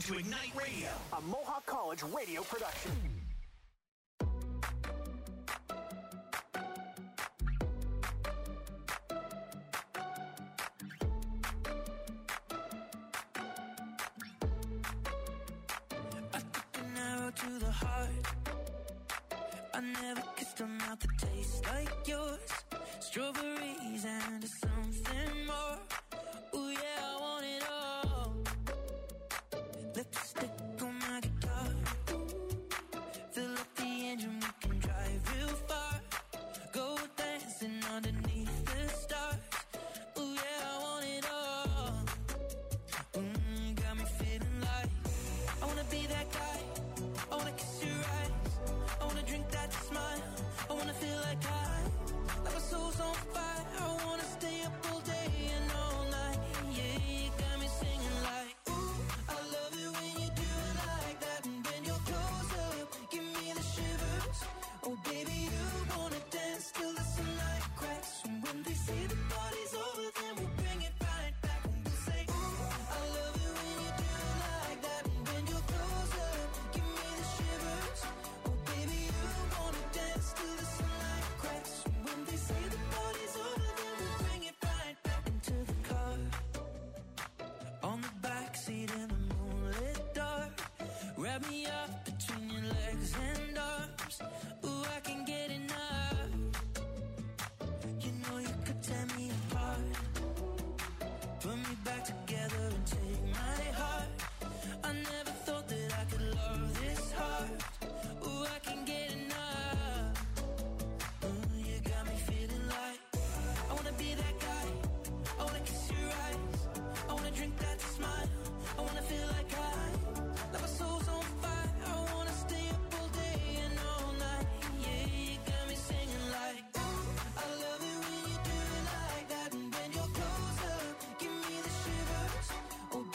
to Ignite Radio, a Mohawk College radio production. I took an arrow to the heart. I never kissed a mouth that tastes like yours. Strawberries and something more. Ooh yeah, I want it all. Lipstick on my guitar. Fill up the engine, we can drive real far. Go dancing underneath the stars. Ooh yeah, I want it all. Got me feeling like I wanna be that guy. I wanna kiss your eyes. I wanna drink that smile. I wanna feel like my soul's on fire. I wanna stay up all day and all night. Yeah, you got me singing like, ooh, I love it when you do it like that. And when you're close up, give me the shivers. Oh, baby, you wanna dance till the sunlight cracks. And when they say the party's over, then we'll bring it right back. And we'll say, ooh, I love it when you do it like that. And when you're close up, give me the shivers. Oh, baby, you wanna dance till the sunlight cracks. And when they say the party's over, then we'll bring it right back into the car. On the backseat in the moonlit dark. Wrap me up between your legs and arms. Ooh, I can get enough. You know you could tear me apart. Put me back together and take my heart. I never thought that I could love this hard. Ooh, I can get enough. Ooh, you got me feeling like I wanna be that guy. I wanna kiss your eyes. I wanna drink that smile. I wanna feel like my soul's on fire. I wanna stay up all day and all night. Yeah, you got me singing like, ooh, I love it when you do it like that. And when you're close up, give me the shivers. Oh,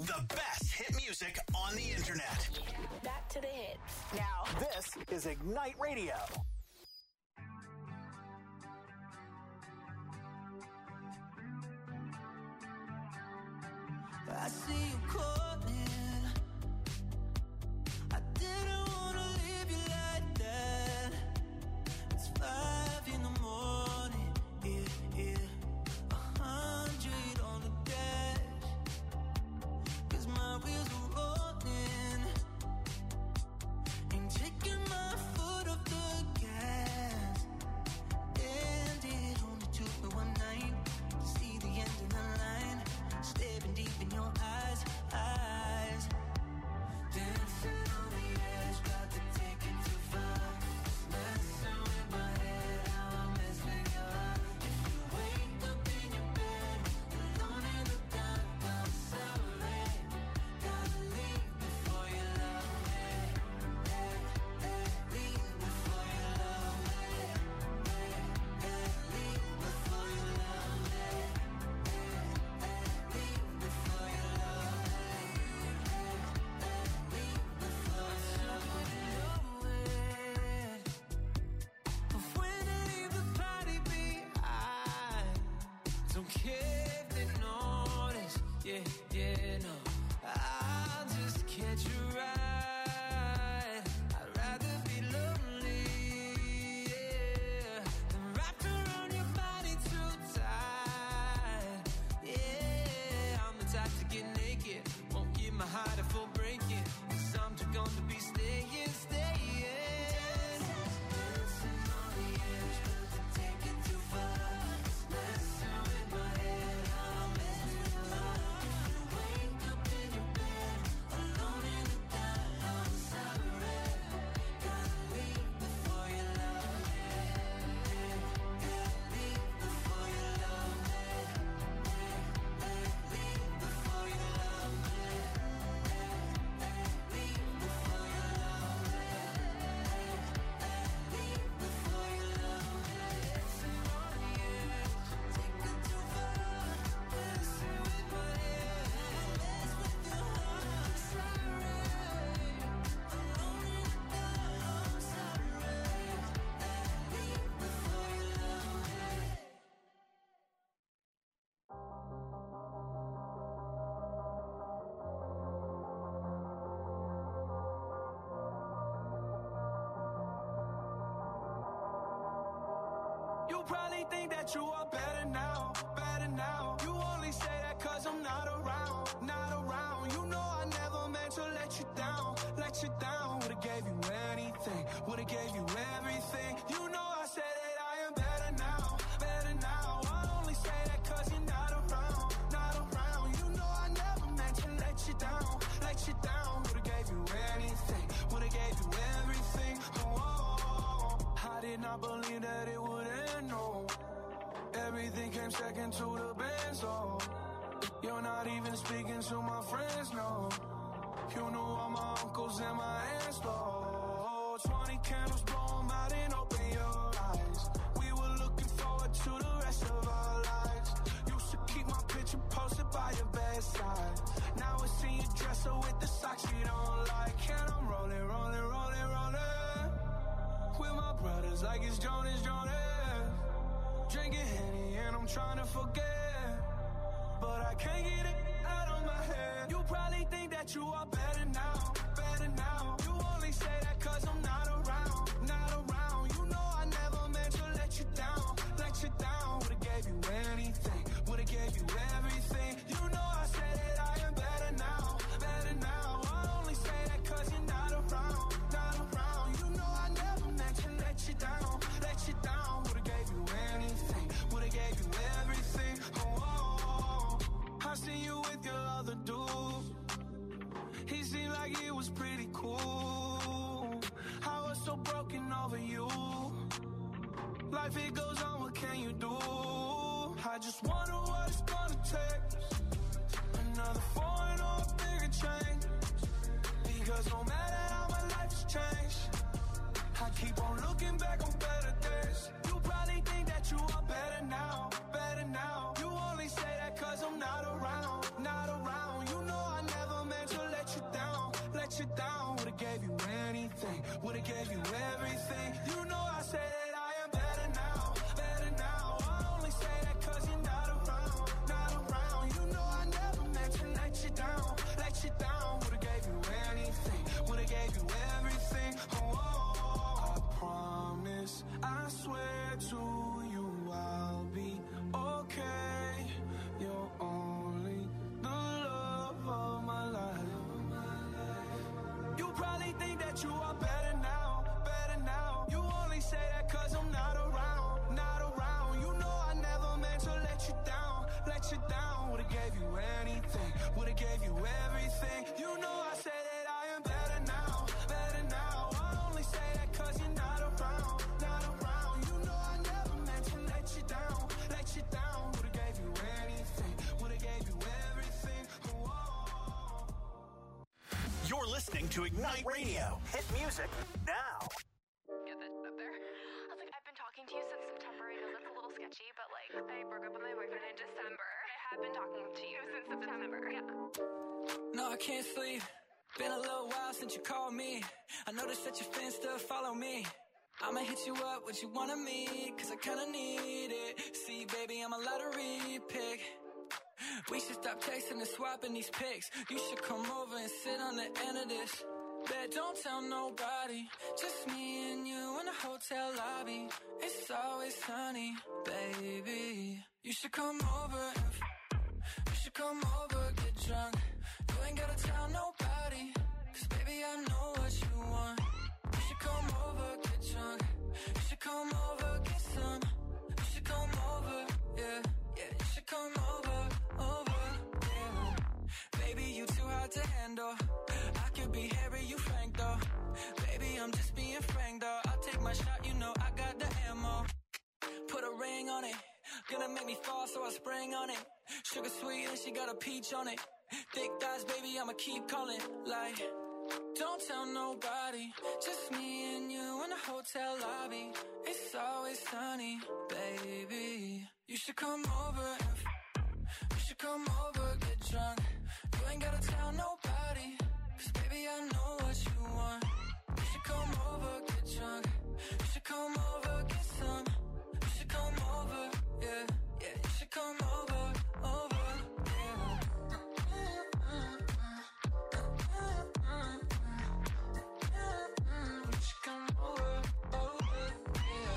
The best hit music on the internet. Back to the hits. Now, this is Ignite Radio. I see you calling. I didn't wanna leave you like that. It's 5 in the morning, yeah. 100 on the dash. 'Cause my wheels are rolling. Ain't taking my foot off the gas. And it only took me one night to see the end of the line. Staring deep in your eyes. Dancing on the edge, got to take it too far. Messing with my head, how I mess with your heart. If you wake up in your bed, alone in the dark, I'm sorry. Gotta leave before you love me. Leave before you love me. Leave before you love me. Don't care if they notice, yeah, no. I'll just catch a ride. I'd rather be lonely, yeah, than wrapped around your body too tight. Yeah, I'm the type to get naked, won't give my heart a full breaking. 'Cause I'm just gonna be staying. Dancing on the edge, got to take it too far. Messing with my head, how I mess with your heart. If you wake up in your bed, alone in the dark, I'm sorry. Gotta leave before you love me. Leave before you love me. Leave before you love me. Leave before you love me. Leave before you love me. Dancing on the edge, take it too far. Messing with my head, mess with your heart. Sorry, alone in the dark, I'm sorry. Leave before you love me. You probably think that you are better now, better now. You only say that 'cause I'm not around, not around. You know I never meant to let you down, let you down. Would've gave you anything, would've gave you everything. You know I said that I am better now, better now. I only say that 'cause you're not around, not around. You know I never meant to let you down, let you down. Would've gave you anything, would've gave you everything. Oh, I did not believe that it would end, no. Everything came second to the benzo. You're not even speaking to my friends, no. You know all my uncles and my aunts, though. 20 candles, blow 'em out and open your eyes. We were looking forward to the rest of our lives. Used to keep my picture posted by your bedside. Now I see you dresser with the socks you don't like. And I'm rolling, rolling, rolling, rolling with my brothers like it's Jonas, Jonas. Drinking Henny and I'm trying to forget, but I can't get it out of my head. You probably think that you are better now, better now. You only say that 'cause I'm not around, not around. You know I never meant to let you down, let you down. Would've gave you anything, would've gave you everything. You know I said that I am better now, better now. I only say that 'cause you're not around, not around. You know I never meant to let you down, let you down. Would've gave you anything, would've gave you everything. Oh, I seen you with your other dude. He seemed like it was pretty cool. I was so broken over you. Life it goes on, what can you do? I just wonder what it's gonna take. Another foreign or a bigger change. Because no matter how my life has changed, I keep on looking back on better days. You probably think that you are better now, better now. You only say that 'cause I'm not around, not around. You know I never gave you anything, would've gave you everything. You know I say that I am better now, better now. I only say that cause you're not around, not around. You know I never meant to let you down, let you down. Would've gave you anything, would've gave you everything. Whoa. You're listening to Ignite Radio. Hit music now. Get that up there. I was like, I've been talking to you since September. I know that's a little sketchy, but like, I broke up with my boyfriend in December. I have been talking to you since September. Yeah. No, I can't sleep. Been a little while since you called me. I noticed that your fans still follow me. I'ma hit you up, what you want of me, cause I kinda need it. See, baby, I'm a lottery pick. We should stop texting and swapping these pics. You should come over and sit on the end of this. Bet don't tell nobody, just me and you in the hotel lobby. It's always sunny, baby. You should come over, you should come over, get drunk. You ain't gotta tell nobody, cause baby I know what you want. You should come over, get drunk. You should come over, get some. You should come over, yeah, yeah. You should come over, yeah. Baby, you too hard to handle. I could be hairy, you frank though. Baby, I'm just being frank though. I'll take my shot, you know I got the ammo. Put a ring on it, gonna make me fall, so I spring on it. Sugar sweet and she got a peach on it. Thick thighs, baby, I'ma keep calling. Like, don't tell nobody, just me and you in the hotel lobby. It's always sunny, baby. You should come over, you should come over, get drunk. You ain't gotta tell nobody, cause baby I know what you want. You should come over, get drunk. You should come over, get some. You should come over, yeah, yeah. You should come over, yeah. You should come over, yeah.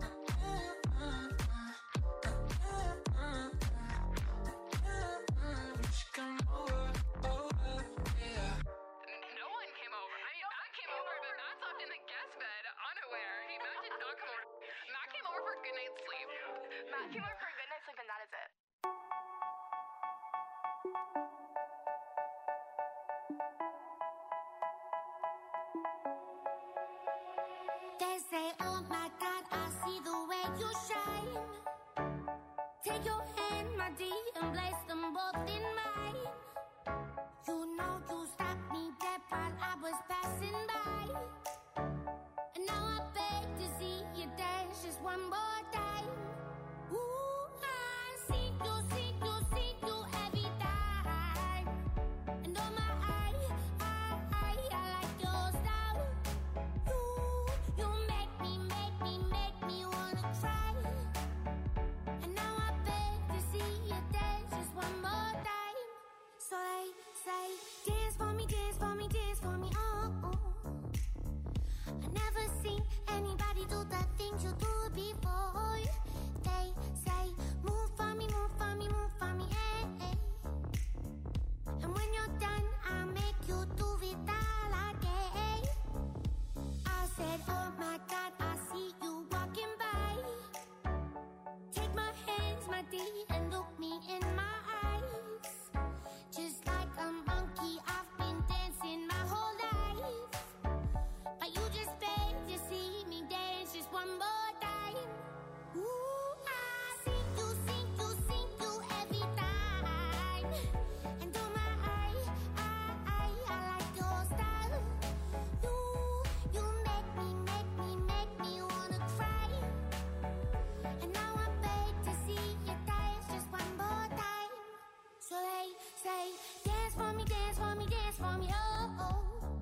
You should come over, yeah. No one came over. I mean, Matt came over, but Matt slept in the guest bed, unaware. Matt did not come over. Matt came over for a good night's sleep. Matt came over for a good night's sleep, and that is it. They say, oh my God, I see the way you shine. Take your hand, my dear, and place them both in mine. You know you stopped me dead while I was passing by. And now I beg to see you dance just one more time. Ooh, I see you, see you, see you every time. And oh my, I like your style. You make me wanna cry. And now I beg to see you dance just one more time. So they say, dance for me, dance for me, dance for me, oh, oh. I never seen anybody do the things you do before. They say, move for me, move for me, move for me, eh, eh. And when you're done, I'll make you do it all again. I said, oh my God, I see you walking by. Take my hands, my dear, and look me in my eyes. Just like a monkey, I've been dancing my whole life. But you just beg to see me dance just one more time. Ooh, I see you, see you, see you every time. And oh my, I like your style. You make me wanna cry. And now I beg to see you dance just one more time. So they say, dance for me, dance for me, dance for me, oh, oh.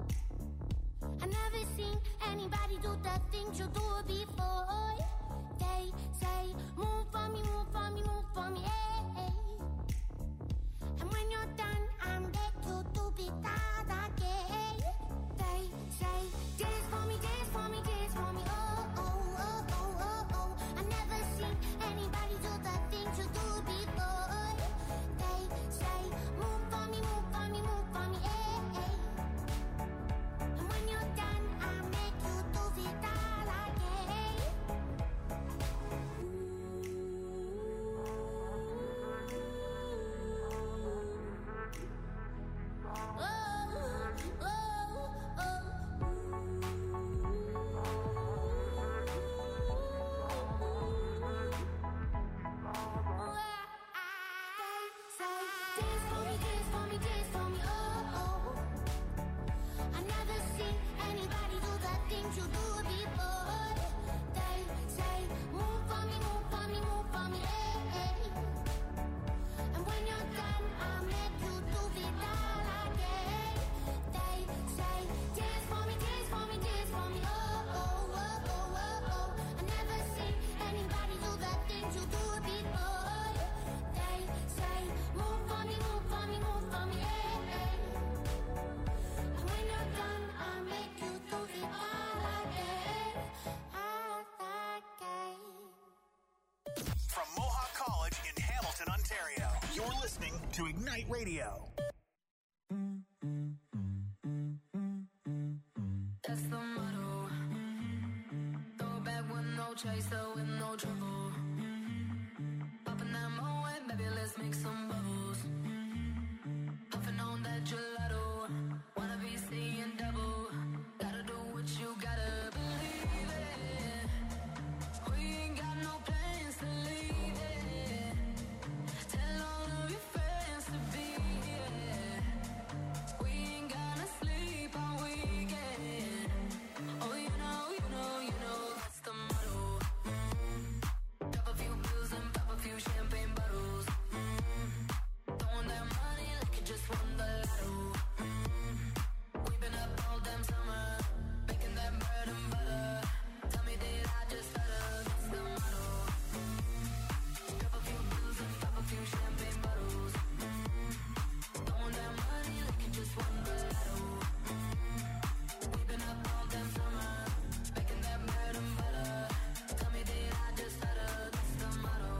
I never seen anybody do the things you do before. They say, move for me, move for me, move for me, eh, eh. And when you're done, I'm back you do it all again. They say, dance for me, dance for me, dance for me, oh, oh, oh, oh, oh, oh. I never seen anybody do the things you do before. They say, move for me, move for me, move for me, eh, eh. And when you're done, I'll make you do it all again. things you do before. They say, move for me, move for me, move for me, hey. And when you're done, I'll make you do it all again. They say, dance for me, dance for me, dance for me, oh, oh, oh, oh, oh, oh. I never seen anybody do the things you do before. They say, move for me, move for me, move for me, hey. And when you're done, I'll make you do it all again, again. From Mohawk College in Hamilton, Ontario, you're listening to Ignite Radio. That's the motto. Throw it back with no chaser, with no trouble. Popping that Moet, baby, let's make some bubbles. Puffing on that gelato. Wanna be seeing double. Gotta do what you gotta believe it. We ain't got no plans to leave it. Tell all of your friends to be here. We ain't gonna sleep all weekend. Oh, you know, you know, you know, that's the motto. Drop a few pills and pop a few champagne bottles. Throwing that money like you just won the lotto. We've been up all damn summer, making that bread and butter. Tell me, did I just stutter? That's the motto. Drop a few pills and pop a few champagne bottles. Throwing that money like you just won the lotto. We've been up all damn summer, making that bread and butter. Tell me, did I just stutter? That's the motto.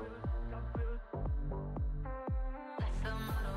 That's the motto.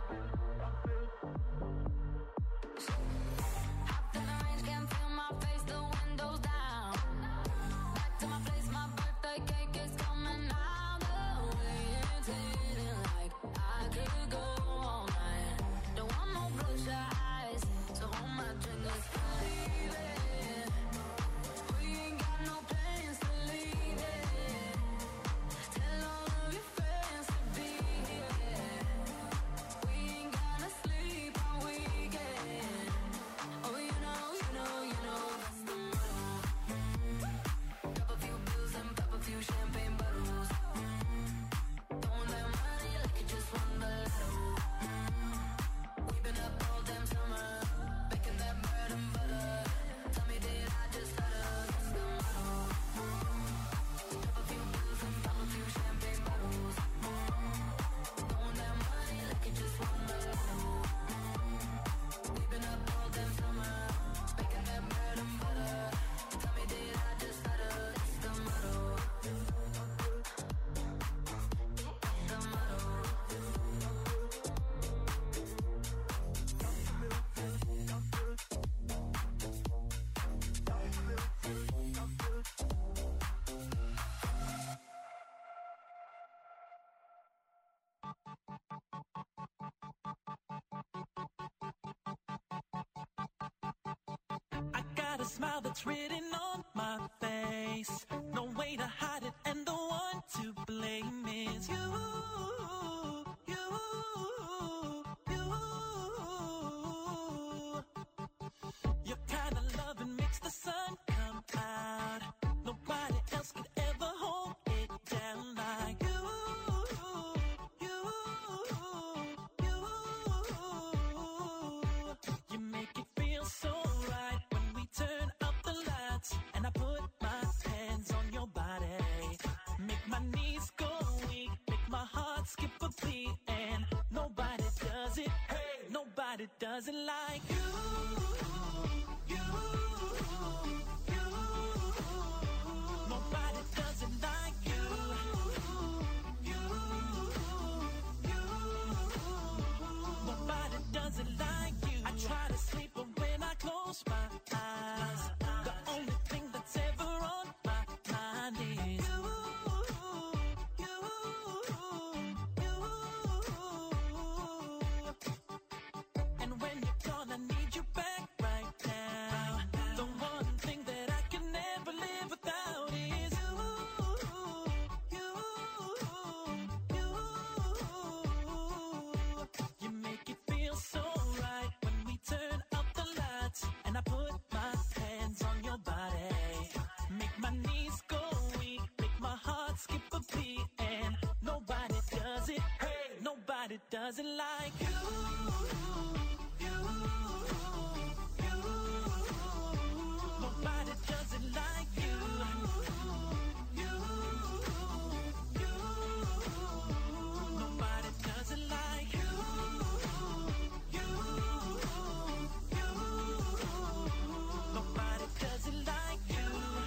Hopped in the range, can't feel my face, the windows down. Back to my place, my birthday cake is coming out. The way it's hitting like I could go all night. Don't want no bloodshot eyes, so hold my drink, let's believe it. We ain't got no plans to leave it. Tell all of your friends to be here. We ain't gonna sleep all weekend. Oh, you know, you know, you know, that's the motto. Drop a few pills and pop a few champagne bottles. Throwing that money like you just won the lotto. We've been up all damn summer, making that bread and butter. Tell me, did I just stutter? That's the motto. Drop a few pills and pop a few champagne bottles. Throwing that money like you just won the lotto. We've been up all damn summer, making that bread and butter. Tell me, did I just stutter? That's the motto. That's the motto. I got a smile that's written on my face. No way to hide it, and the one to blame is you. You, you. Your kind of loving makes the sun come out. Nobody else could ever hold it down like you. You, you. You make it feel so right when we turn up the lights and I put my hands on your body. Make my knees go weak, make my heart skip a beat, and nobody does it. Hey, nobody does it like you. You, you. Nobody does it like you. You, you. Nobody does it like you. I try to sleep, but when I close my eyes, the only thing that's ever on my mind is you, you, you. And when you're gone, I need you back right does it like you. Nobody does it like you. Nobody does it like you. Nobody does it like you.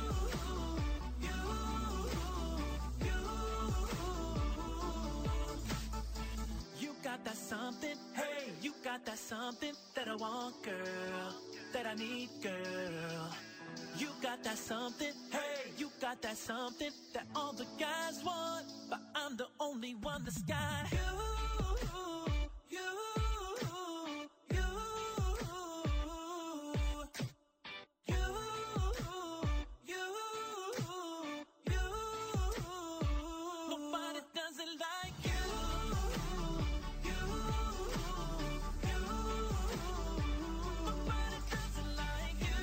You got that something, hey, you got that something that I want, girl, that I need, girl. You got that something, hey, you got that something that all the guys want, but I'm the only one that's got you. Nobody does it like you. Nobody does it like you.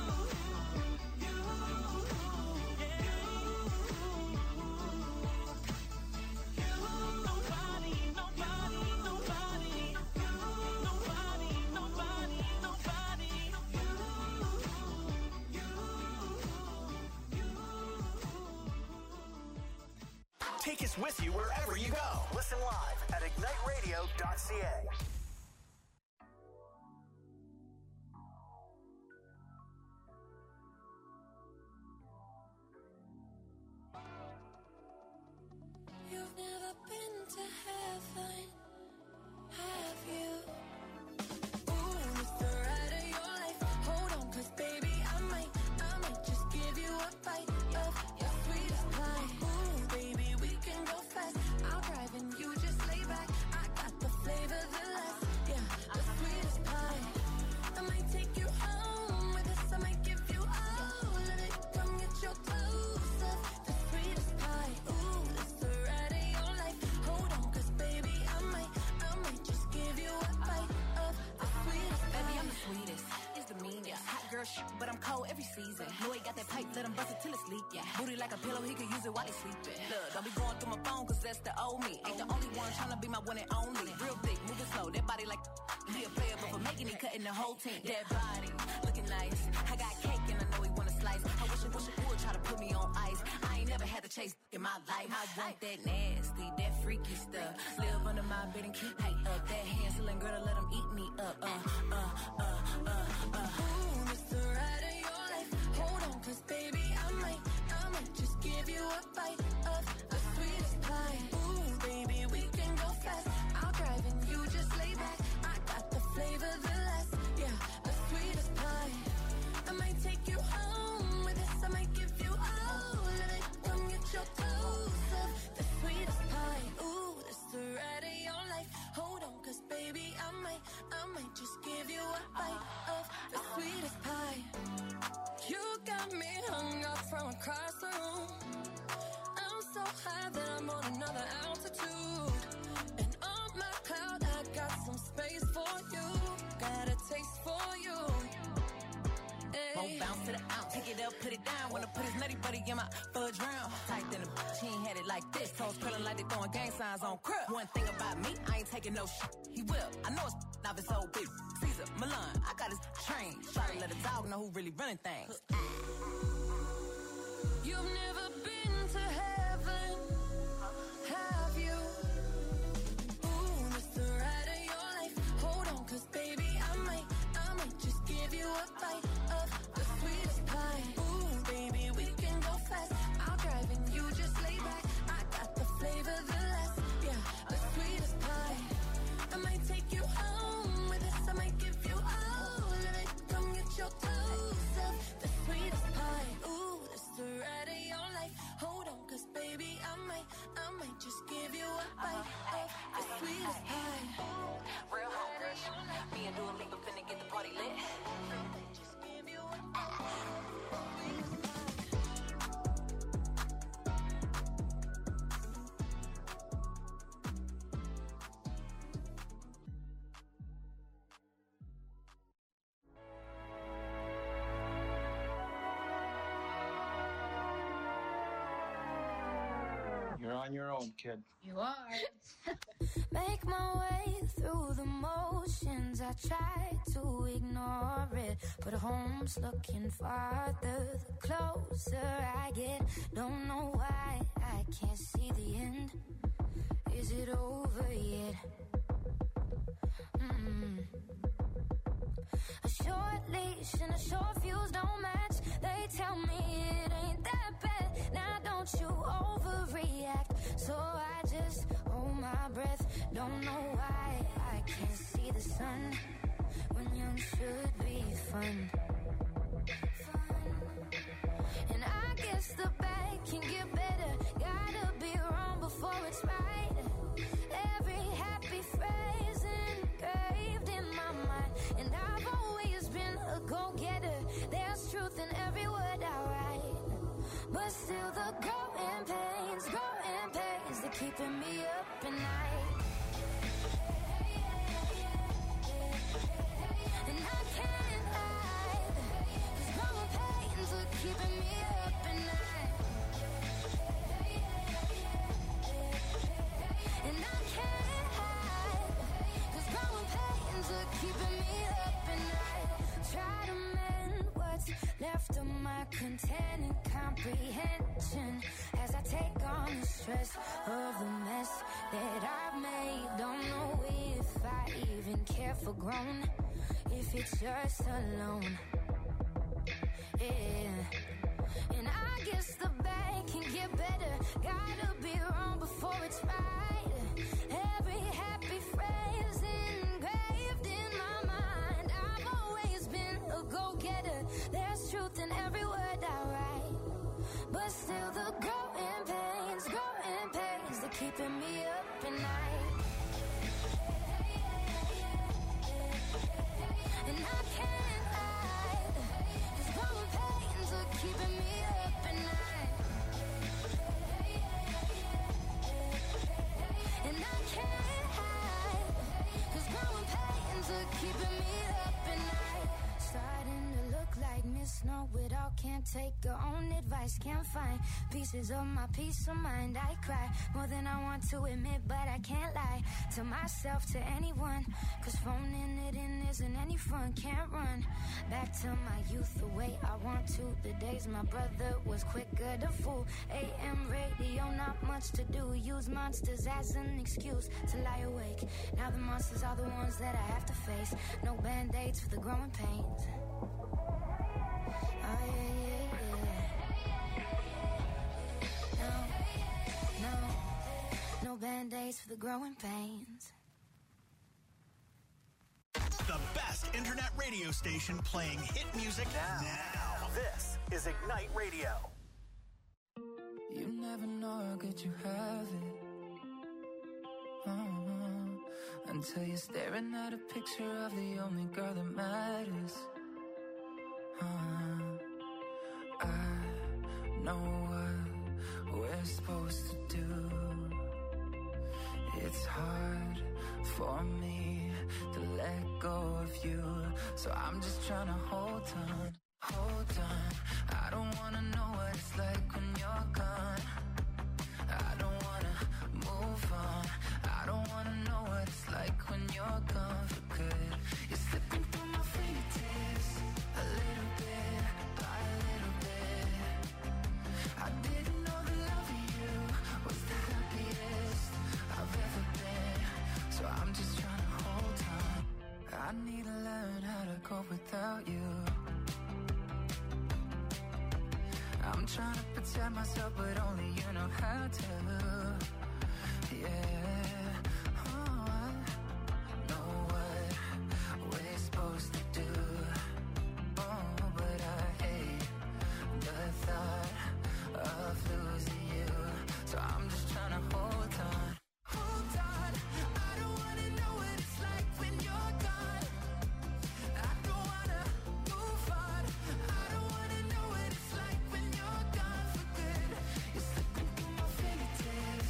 Take us with you wherever you go. Listen live at igniteradio.ca. You've never been to heaven, have you? Ooh, it's the ride of your life. Hold on, 'cause baby, I might just give you a bite of your sweetest pie. Ooh, baby, we can go fast. I'll drive and you just lay back. I got the flavor, the last, yeah, the sweetest pie. I might take you home with us. I might give you all of it. Come get your dose of the sweetest pie. Ooh, it's the ride of your life. Hold on, 'cause baby, I might just give you a bite of the sweetest pie. Baby, I'm the sweetest, it's the meanest. Hot girl shit, but I'm cold every season. Know he got that pipe, let him bust it till it's leak, yeah. Booty like a pillow, he could use it while he's sleeping. Look, don't be going through my phone, 'cause that's the old me. Ain't the only one tryna be my one and only. Real thick, moving slow, that body like he a player, but for making it, cutting the whole team. That body, looking nice. I got cake and I know he wanna slice. I wish he would try to put me on ice. I ain't never had to chase in my life. I want that nasty, that freaky stuff. Live under my bed and keep me up. That Hansel girl to let him eat me up. Ooh, it's the ride of your life. Hold on, 'cause baby, I might just give you a bite of the sweetest pie. Ooh, baby, we can go fast. I'll drive and you just lay back. I got the flavor, the last, yeah, the sweetest pie. I might take you home with us. I might give you all of it. Come get your dose of the sweetest pie. Ooh, it's the ride of your life. Hold on, 'cause baby, I might just give you a bite of the sweetest pie. You got me hung up from across the room. I'm so high that I'm on another altitude. And on my cloud, I got some space for you. Got a taste for you. Won't bounce to the ounce, pick it up, put it down. Wanna put his nutty buddy in my fudge round. Tight than a bitch, he ain't had it like this. Toes curling like they throwing gang signs on crib. One thing about me, I ain't taking no shit. He will, I know it's not his old bitch. Caesar, Milan, I got his train. Try to let a dog know who really running things. You've never been to heaven, have you? Ooh, it's the ride of your life. Hold on, 'cause baby, I might just give you a bite of the sweetest pie. Ooh, baby, we can go fast. I'll drive and you just lay back. I got the flavor, the last, yeah, the sweetest pie. I might take you home with us. I might give you all of it. Come get your dose of the sweetest pie. Ooh, it's the ride of your life. Hold on, 'cause baby, I might just give you a bite of the sweetest pie. Real hungry. Me and Dua Lipa finna get the party lit. Just give you a bite of the sweetest pie. You're on your own, kid. You are. Make my way the motions. I try to ignore it, but home's looking farther the closer I get. Don't know why I can't see the end. Is it over yet? A short leash and a short fuse don't match. They tell me it ain't that bad. Now don't you overreact. So I just hold my breath. Don't know why I can't see the sun when young should be fun. And I guess the bad can get better. Gotta be wrong before it's right. Every happy phrase engraved in my mind. And I've always been a go-getter. There's truth in every word I write. But still the growing pains, they're keeping me up at night. And I can't hide, 'cause growing pains are keeping me up at night. And I can't hide, 'cause growing pains are keeping me up at night. Try to mend what's left of my containing comprehension as I take on the stress of the mess that I've made. Don't know if I even care for grown, if it's just alone. Yeah. And I guess the bad can get better. Gotta be wrong before it's right. Every happy phrase engraved in my mind. I've always been a go-getter. There's truth in every word I write. But still the growing pains, they're keeping me up at night. And I can't hide, 'cause growing pains are keeping me up at night. And I can't hide, 'cause growing pains are keeping me up at night. Starting to look like Miss Know-It-All. Can't take her own advice. Can't find pieces of my peace of mind. I cry more than I want to admit, but I can't lie to myself, to anyone, 'cause phoning it in isn't any fun. Can't run back to my youth the way I want to. The days my brother was quicker to fool. AM radio, not much to do. Use monsters as an excuse to lie awake. Now the monsters are the ones that I have to face. No band-aids for the growing pains. Oh yeah. No band-aids for the growing pains. The best internet radio station playing hit music now. This is Ignite Radio. You never know how good you have it. Until you're staring at a picture of the only girl that matters. I know what we're supposed to do. It's hard for me to let go of you, so I'm just trying to hold on. I don't wanna know what it's like when you're gone. I don't wanna move on. I don't wanna know what it's like when you're gone for good. You're slipping through my fingertips, a little bit by a little bit. I didn't know the love of you was the happiest I've ever been, so I'm just trying to hold on. I need to learn how to cope without you. I'm trying to protect myself, but only you know how to. Yeah, I know what we're supposed to do. But I hate the thought of losing you, so I'm just trying to hold on. I don't wanna know what it's like when you're gone. I don't wanna move on. I don't wanna know what it's like when you're gone for good. You're slipping through my fingertips,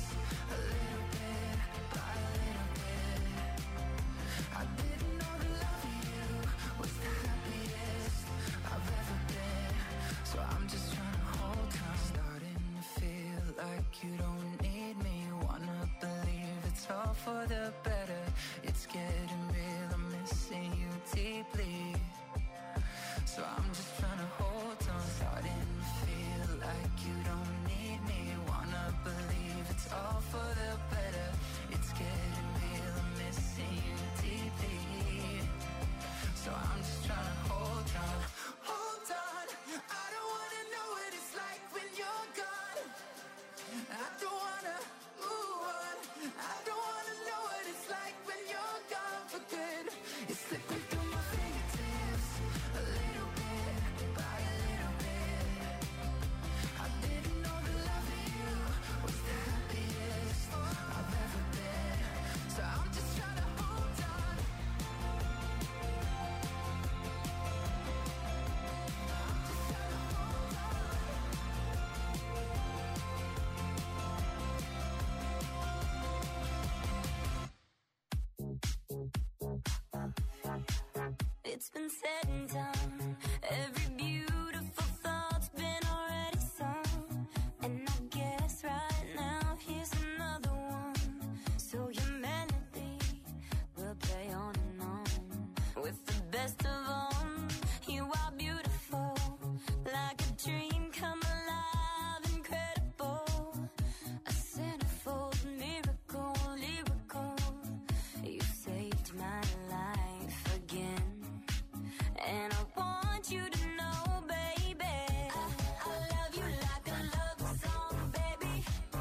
for the better. It's getting real, I'm missing you deeply. So I'm just trying to hold on, starting to feel like you don't need me. Wanna believe it's all for the better. It's getting real, I'm missing you deeply. So I'm just trying to hold on. Hold on, I don't wanna know what it's like when you're gone. I don't wanna move on. I don't wanna know what it's like when you're gone for good. It's slipping through my fingertips, a little bit, by a little bit. I didn't know the love of you was the happiest I've ever been. So I'm just trying to hold on. It's been said and done. Every beautiful thought's been already sung. And I guess right now here's another one. So your melody will play on and on. With the best of all, you are beautiful. Like a dream come alive, incredible. A centerfold miracle, lyrical. You saved my life again. And I want you to know, baby, I love you like a love song, baby.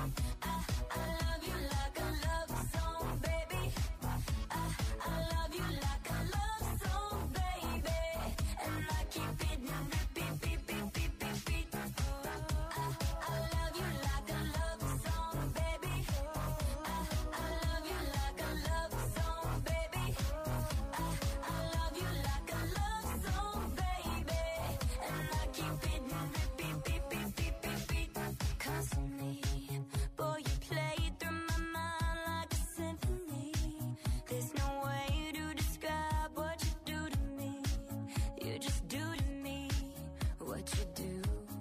I love you like a love song, baby. I love you like a love song, baby. And I keep it repeat, beat, beat, beat, beat, beat. I love you like a love song, baby. I love you like a love song, baby. I love you like a love song, baby. And I keep it repeat, beat, beat, beat, beat, beat. Constantly, boy, you play through my mind like a symphony. There's no way to describe what you do to me. You just do to me what you do.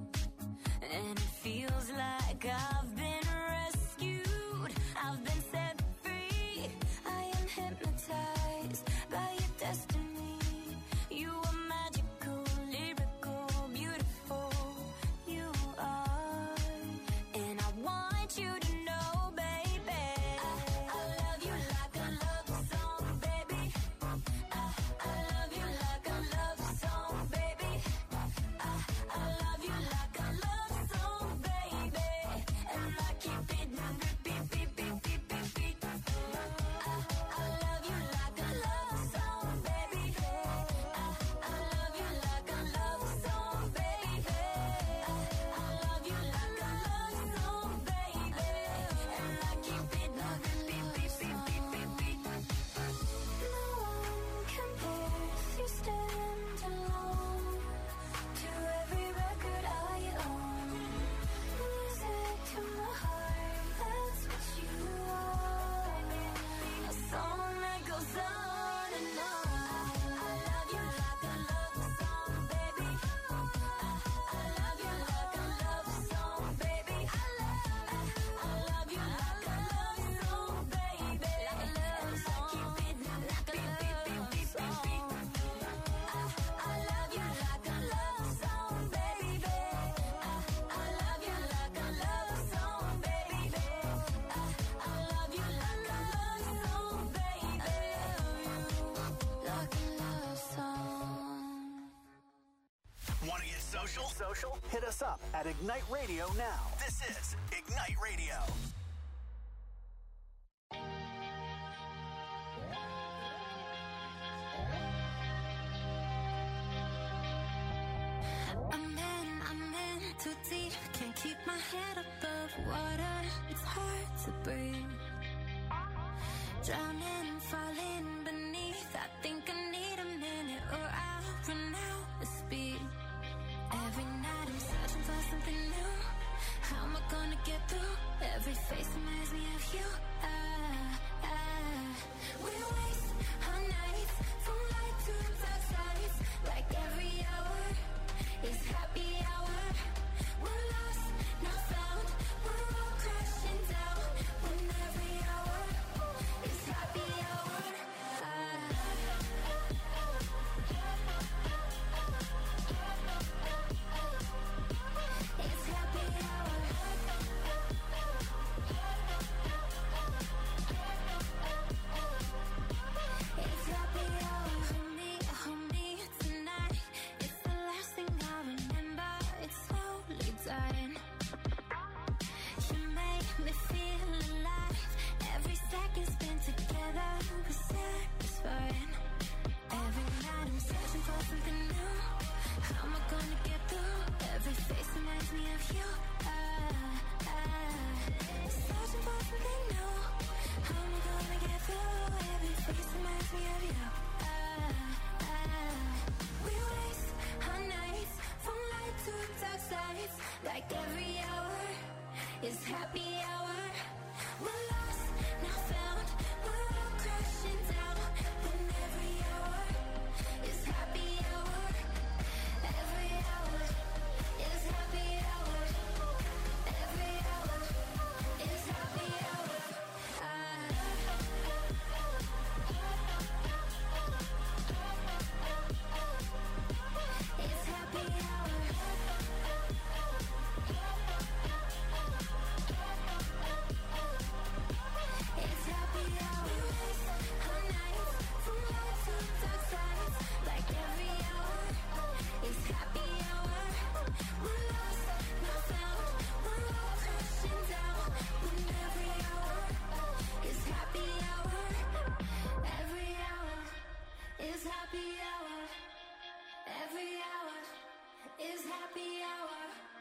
And it feels like I've been rescued. I've been set free. I am hypnotized by your destiny. You are magical, lyrical, beautiful. You are. And I want you to know, baby, I love you like a love song, baby. I love you like a love song, baby. I love you like a love song, baby. And I keep it repeat, beat, beat, beat, beat, beat. I love you like a love song, baby. I love you like a love song, baby. I love you like a love song, baby. And I keep it repeat, beat, beat, beat, beat, beat. No one compares, you stand alone to every record I own. Music to my heart, that's what you are. A song that goes on and on. I love you like a love song, baby. I love you like a love song, baby. I love you like a love song, baby. And I keep it like a beat, beat, beat, beat, beat. I love you like a love song, baby. I love you like a love song, baby. I love you like a love song, baby. Like a love song. Want to get social? Social? Hit us up at Ignite Radio now. This is Ignite Radio. I'm in too deep, can't keep my head above water. It's hard to breathe. Drowning, falling beneath. I think I need a minute or I'll run out of speed. Every night I'm searching for something new. How am I gonna get through? Every face reminds me of you. We waste our nights from light to dark sides. Like every hour is happy hour. We're lost, not found. We're all crashing down when every hour is It's happy hour. We're lost, now found. We're all crashing down. And every hour is happy hour. Every hour is happy hour. Every hour is happy hour. It's happy hour. It's happy hour. Our nights from low to dark sides. Like every hour is happy hour. We're lost, not found. We're all crashing down. When every hour is happy hour. Every hour is happy hour. Every hour is happy hour.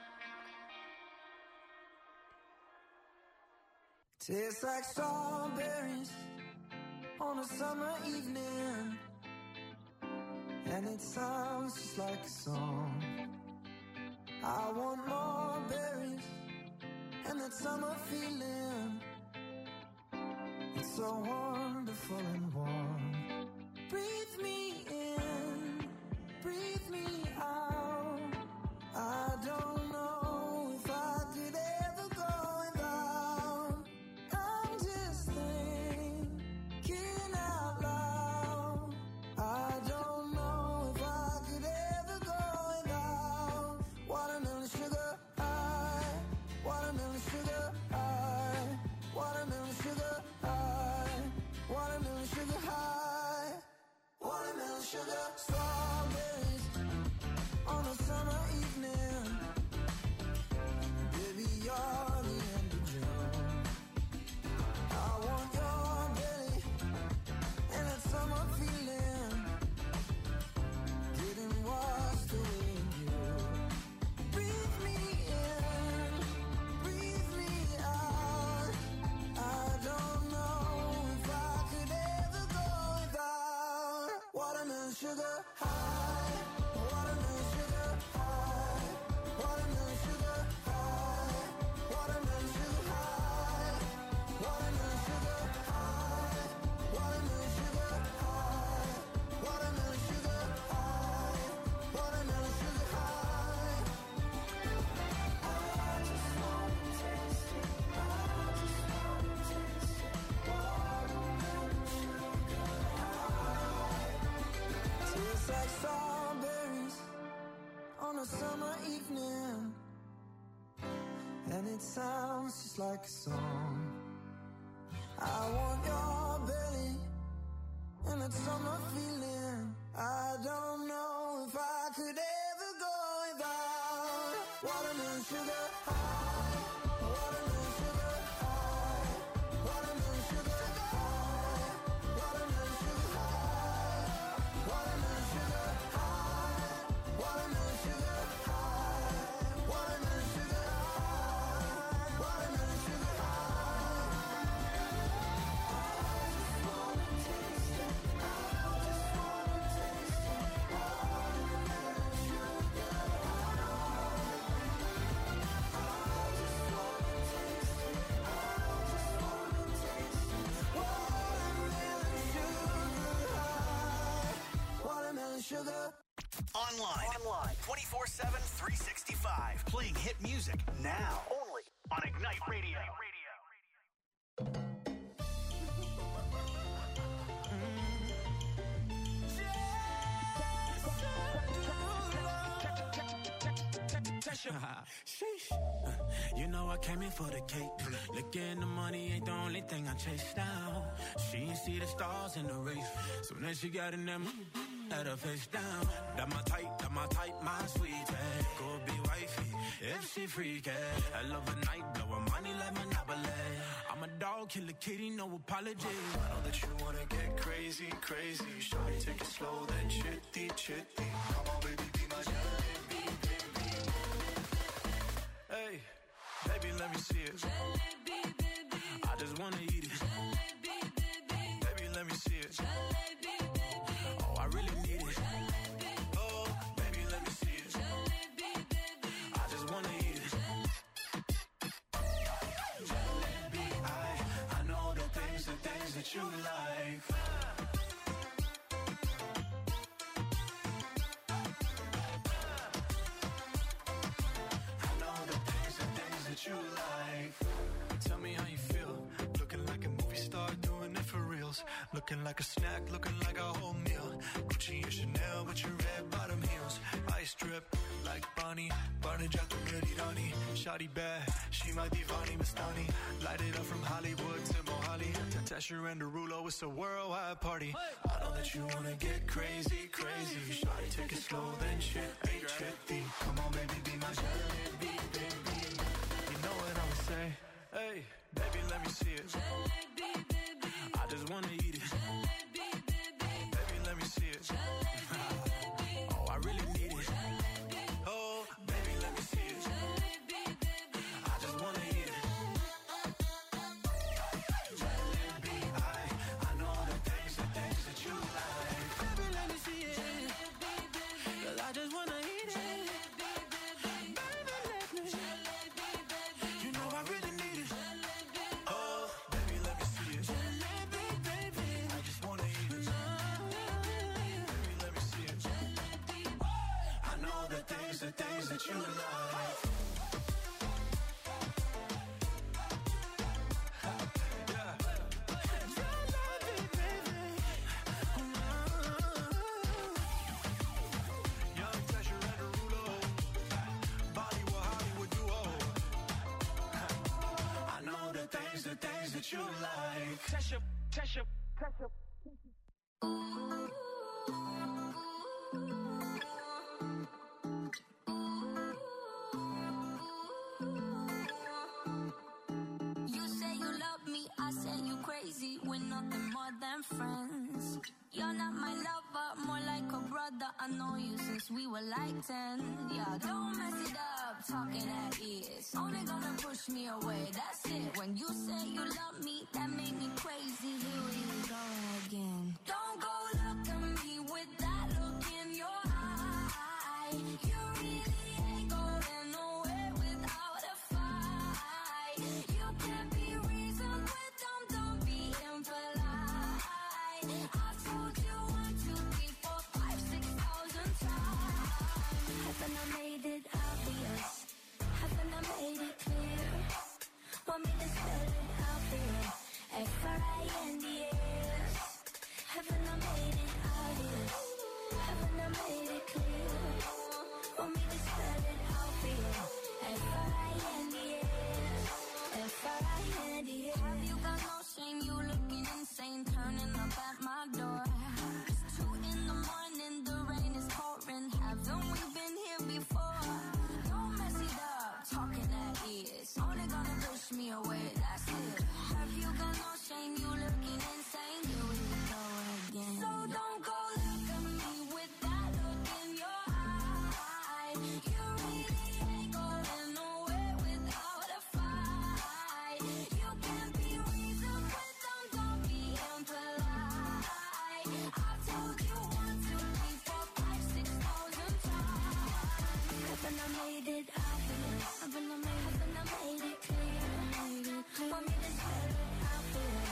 Tastes like strawberries on a summer evening, and it sounds just like a song. I want more berries and that summer feeling. It's so wonderful and warm. Breathe me in, breathe me out. I don't know if I could ever go without. I'm just thinking out loud. I don't know if I could ever go without. Watermelon sugar high, watermelon sugar high, watermelon sugar high, watermelon sugar high, watermelon sugar. Strawberries on a summer evening. Baby, you're the end of June. I want your belly and that summer feeling, getting washed away in you. Breathe me in, breathe me out. I don't know if I could ever go without. Watermelon sugar high, watermelon sugar high, watermelon sugar high, watermelon sugar high, watermelon sugar high, watermelon sugar high, watermelon sugar high, watermelon sugar high. I just wanna taste it. I just wanna taste it. Watermelon sugar high. Tastes like strawberries on a summer evening, and it sounds just like a song. I want your belly and that summer feeling. I don't know if I could ever go without. Watermelon sugar high, watermelon sugar high, watermelon sugar high, watermelon sugar high, watermelon sugar high, watermelon sugar high, watermelon sugar high, watermelon sugar high. I just wanna taste it. I just wanna taste it. Watermelon sugar high. Watermelon sugar. Online 24/7, 365. Playing hit music now. Only on Ignite Radio. Sheesh. You know I came in for the cake. Looking the money ain't the only thing I chase down. She ain't see the stars in the race. So then she got in them, had her face down. That my type, my sweetie. Go be wifey, if she freaky. I love a night, blow her money like Monopoly. I'm a dog, kill a kitty, no apology. I know that you wanna get crazy, crazy. Shawty, take it slow, then chitty, chitty. Come on, baby, be my jalebi, baby. Hey, baby, let me see it. Jalebi, baby. I just wanna eat it. Jalebi, baby. Baby, let me see it. Jalebi, baby. Oh, I really need it. Jalebi. Oh, baby, let me see it. Jalebi, baby. I just wanna eat it. that you like. I know the things that you like. Tell me how you feel. Looking like a movie star, doing it for reals. Looking like a snack, looking like a whole meal. Gucci and Chanel with your red bottom heels. Ice drip like Bonnie, Barney Jack Rani. Shawty bad, she my divani Mastani. Light it up from Hollywood to Mohali. To Tesher and Derulo, it's a worldwide party. I know that you wanna get crazy, crazy. Shawty, take it slow, then trippy. Come on, baby, be my jalebi, baby. You know what I'ma say? Hey, baby, let me see it. I just wanna eat it. Baby, let me see it. Oh, I really need it. Oh, baby, let me see it. I just wanna eat it. Jalebi, I know the things that you like. Baby, let me see it. 'Cause I just wanna eat it. Baby, let me. You know I really need it. Oh, baby, let me see it. Jalebi, baby, I just wanna eat it. Baby, let me see it. I know the things that you like. Yeah. Jalebi, baby. Young Tesher and Derulo. Bollywood, Hollywood duo. I know the things that you like. Tesher. You say you love me, I say you crazy. We're nothing more than friends. You're not my lover, more like a brother. I know you since we were like 10. Yeah, don't mess it up, talking at ears. Only gonna push me away, that's it. When you say you love me, that made me crazy. Here we go again. Don't go look at me with that look in your eye. You really ain't going nowhere without a fight. You can't be reasoned with them, don't be impolite. I've told you 1, 2, 3, 4, 5, 6,000 times. Haven't I made it obvious? Haven't I made it clear? Want me to spell it out for you? F-R-I-N-D-S. Haven't I made it obvious? Haven't I made it clear? Want me to spell it out for you? F-R-I-N-D-S. F-R-I-N-D-S. Have you got no shame? You looking insane, turning up at my door. It's 2 in the morning, the rain is pouring. Haven't we been here before? Don't mess it up, talking at ears. Only gonna push me away, that's it. Have you got no shame? You looking insane. Here we go again. So don't go look at me with that look in your eye. You really ain't going nowhere without a fight. You can't be reasoned with them, don't be impolite. I've told you 1, 2, 3, 4, 5, 6,000 times. Haven't I made it obvious? Haven't I made it clear? Want me to spell it out for you?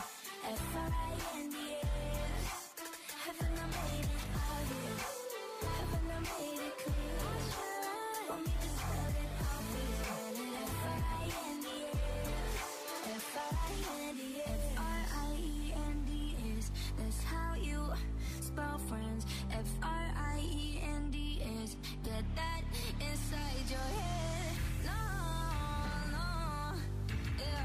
F-R-I-N-D-S. Haven't I made it obvious? Haven't I made it clear? Want me to spell it out for you? F-R-I-N-D-S. F-R-I-N-D-S. F-R-I-E-N-D-S. That's how you spell friends. F-R-I-E-N-D-S. Get that inside your head. No. Yeah.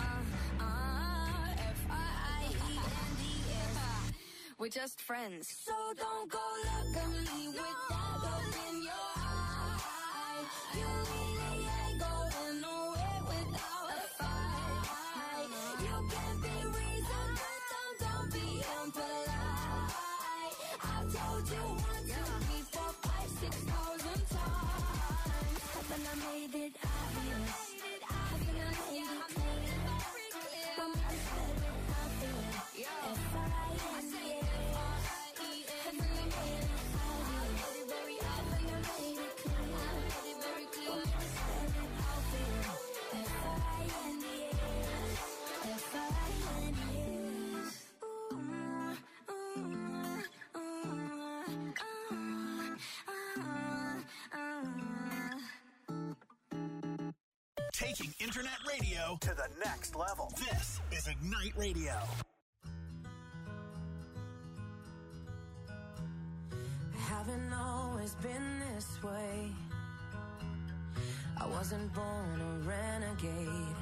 F-R-I-E-N-D-S. We're just friends. So don't go look at me with that look in your eye. You really ain't going nowhere without a fight. You can't be reasoned with them, don't be impolite. I've told you 1, 2, 3, 4, 5, 6,000 times. Haven't I made it obvious? Haven't I made it clear? Want me to spell it out for you? F-R-I-N-D-S. Haven't I made it obvious? Haven't I made it clear? Want me to spell it out for you? F-R-I-N-D-S. F-R-I-N-D-S. Ooh. Taking internet radio to the next level. This is Ignite Radio. Haven't always been this way. I wasn't born a renegade.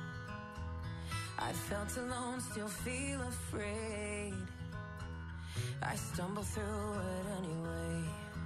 I felt alone, still feel afraid. I stumble through it anyway.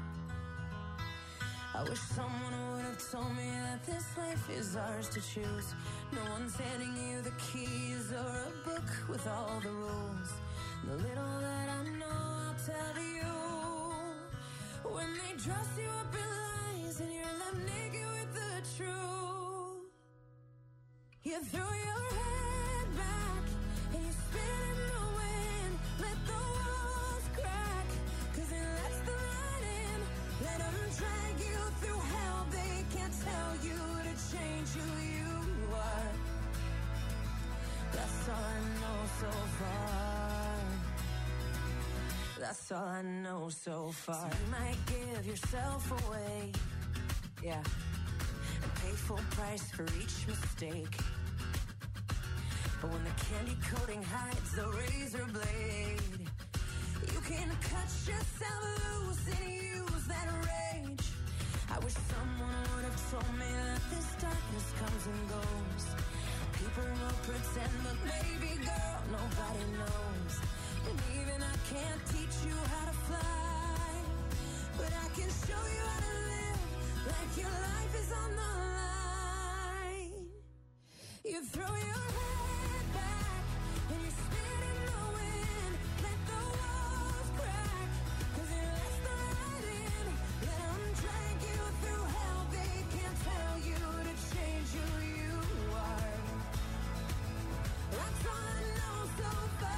I wish someone would have told me that this life is ours to choose. No one's handing you the keys or a book with all the rules. The little that I know, I'll tell you. When they dress you up in lies and you're left naked with the truth, you throw your head back and you spin in the wind. Let the walls crack, 'cause it lets the light in. Let them drag you through hell. They can't tell you to change who you are. That's all I know so far. That's all I know so far. So you might give yourself away, yeah, and pay full price for each mistake. But when the candy coating hides the razor blade, you can cut yourself loose and use that rage. I wish someone would have told me that this darkness comes and goes. People will pretend, but baby girl, nobody knows. And even I can't teach you how to fly, but I can show you how to live like your life is on the line. You throw your head back and you spin in the wind. Let the walls crack, 'cause it lets the light in. Let them drag you through hell. They can't tell you to change who you are. That's all I know so far.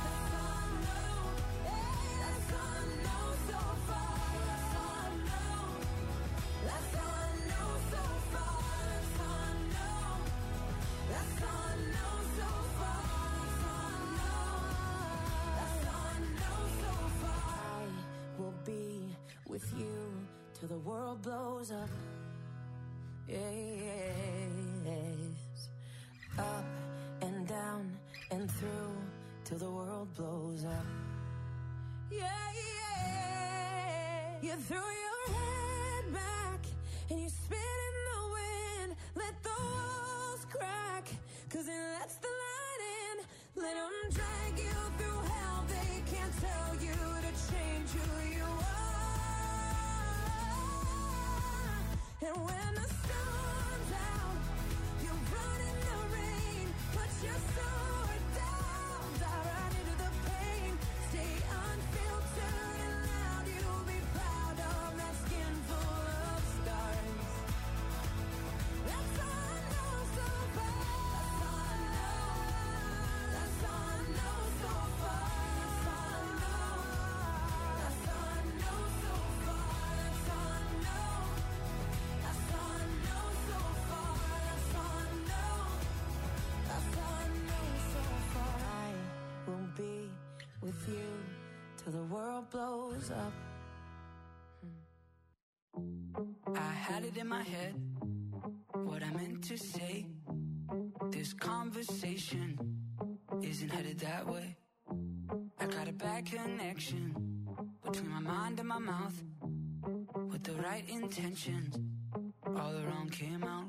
With you till the world blows up. Yes. Up and down and through till the world blows up. Yeah, yeah. You throw your head back and you spin in the wind. Let the walls crack, 'cause it lets the light in. Let them drag you through hell. They can't tell you to change who you are. And when the sun's out, you run in the rain. Put your sword down, dive right into the pain. Stay unfiltered and loud. You'll be proud of that skin full of scars. That's all I know so far. That's all I know so far. That's all I know. That's all I know so far. That's all I know. That's all I know so far. That's all I know. That's all I know so far. I will be with you till the world blows up. I had it in my head, what I meant to say. This conversation isn't headed that way. I got a bad connection between my mind and my mouth. With the right intentions, all the wrong came out.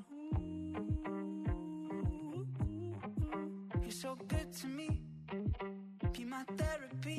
You're so good to me, be my therapy.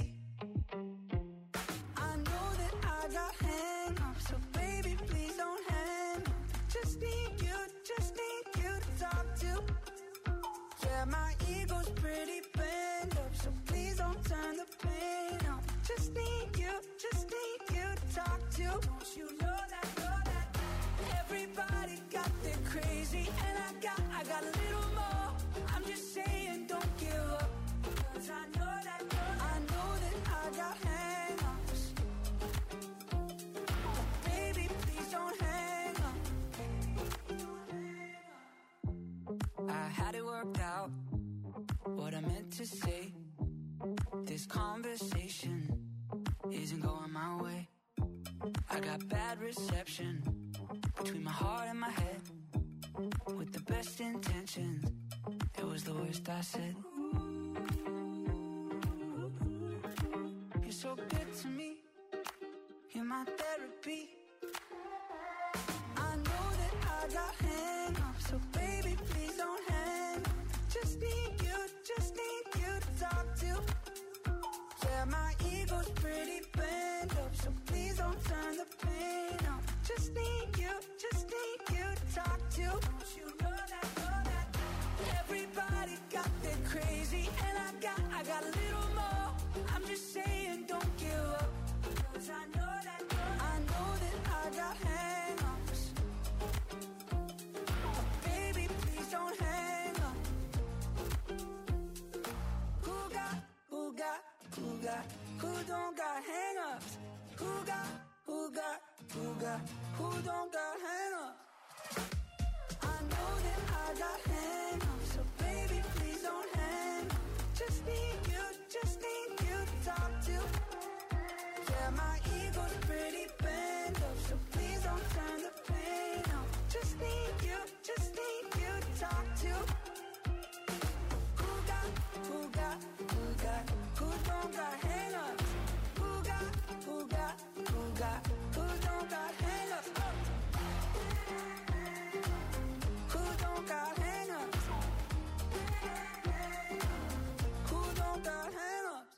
I know that I got hang-ups, so baby, please don't hang up. Just need you to talk to. Yeah, my ego's pretty bent up, so please don't turn the pain up. Just need you to talk to. Don't you know that? Everybody got their crazy, and I got a little more. I'm just saying, don't give up, 'cause I know that I got hang-ups. But baby, please don't hang up. I had it worked out, what I meant to say. This conversation isn't going my way. I got bad reception between my heart and my head. with the best intentions. It was the worst I said. You're so good to me. You're my therapy. I know that I got hang-ups, so baby, please don't hang up. Just need you to talk to. Yeah, my ego's pretty bent up, so please don't turn the pain up. Just need you to talk to. Don't you know that, everybody got their crazy, and I got a little more. I'm just saying, don't give up, 'cause I know that I got hang-ups. But baby, please don't hang up. Who don't got hang-ups? Who don't got hang-ups? I know that I got hang-ups, so baby, please don't hang up. Just need you to talk to. Yeah, my ego's pretty bent up, so please don't turn the pain up. Just need you to talk to. Who don't got hang-ups? Who don't got hang-ups? Who don't got hang-ups? Who don't got hang-ups?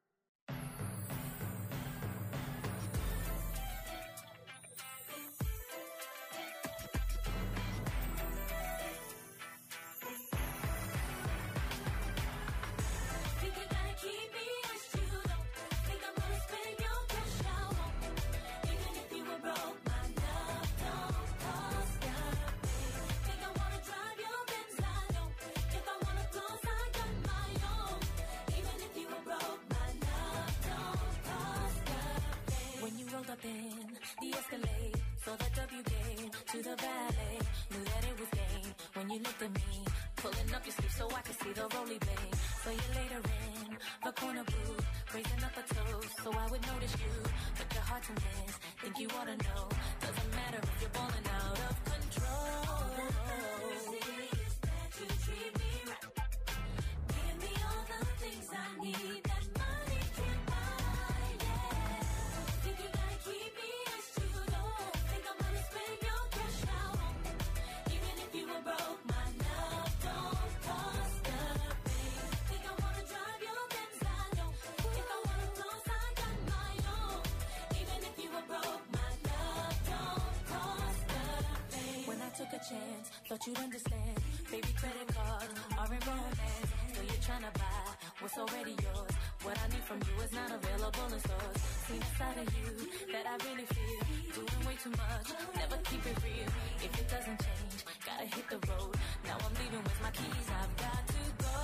Think you gotta keep me as you don't think I'm gonna spend your cash out on me. Even if you were broke, my love don't cost a thing. Think I wanna drive your Benz, I don't. If I wanna close, I got my own. Even if you were broke, my love don't cost a thing. When you rolled up in the Escalade, saw the W game to the valet, knew that it was game. When you looked at me, pulling up your sleeve so I could see the rolly blade. So you later in the corner booth, raising up a toast so I would notice you. But your heart to miss, think you ought to know. Doesn't matter if you're balling out of control. Serious that you treat me right. Give me all the things I need that money can buy, yeah. Think you gotta keep me as you don't think I'm gonna spend your cash out on me. Even if you were broke, my love don't cost a thing. Think I wanna drive your Benz, I don't. If I wanna close, I got my own. Even if you were broke, my love don't cost a thing. When I took a chance, thought you'd understand. Baby, credit cards are in romance. So you're trying to buy what's already yours. What I need from you is not available in stores. See the side of you that I really feel. Doing way too much, never keep it real. If it doesn't change, gotta hit the road. Now I'm leaving with my keys, I've got to go.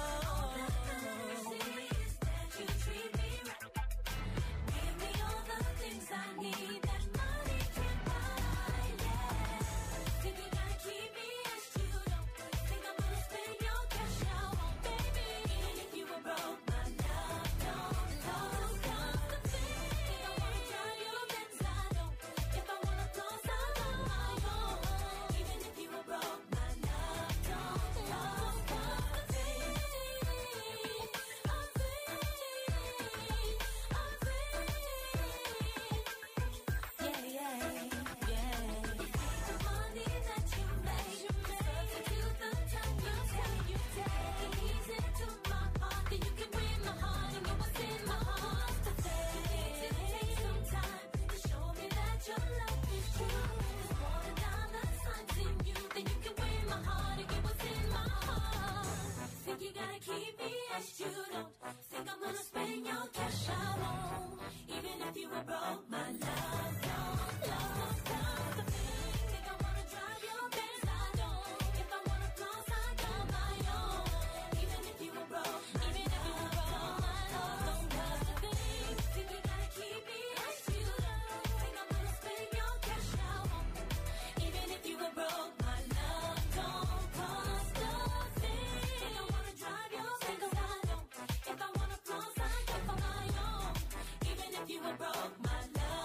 Serious that you treat me right. Give me all the things I need that money can buy, yeah. Think you gotta keep me as you don't think I'm gonna spend your cash out on, baby. Even if you were broke, my love don't cost a thing. Think I wanna drive your Benz, I don't. If I wanna close, I got my own. Even if you were broke, my love don't cost a thing. Keep me as you don't think I'm gonna spend your cash out on. Even if you were broke, my love don't cost a thing. Think I wanna drive your Benz, I don't. If I wanna close, I got my own. Even if you were broke, my love don't cost a thing. Think you gotta keep me as you don't think I'm gonna spend your cash out on. Even if you were broke, my love don't cost a thing. Think I wanna drive your Benz, I don't. If I wanna close, I got my own. Even if you were broke, my love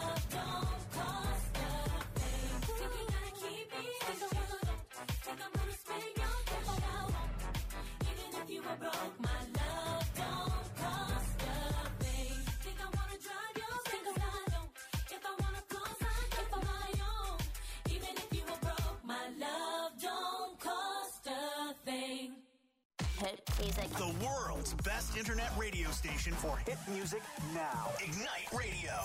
music. The world's best internet radio station for Hit music now. Ignite Radio.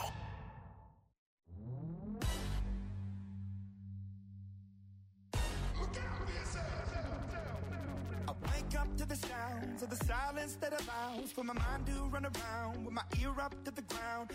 I wake up to the sounds of the silence that allows for my mind to run around with my ear up to the ground.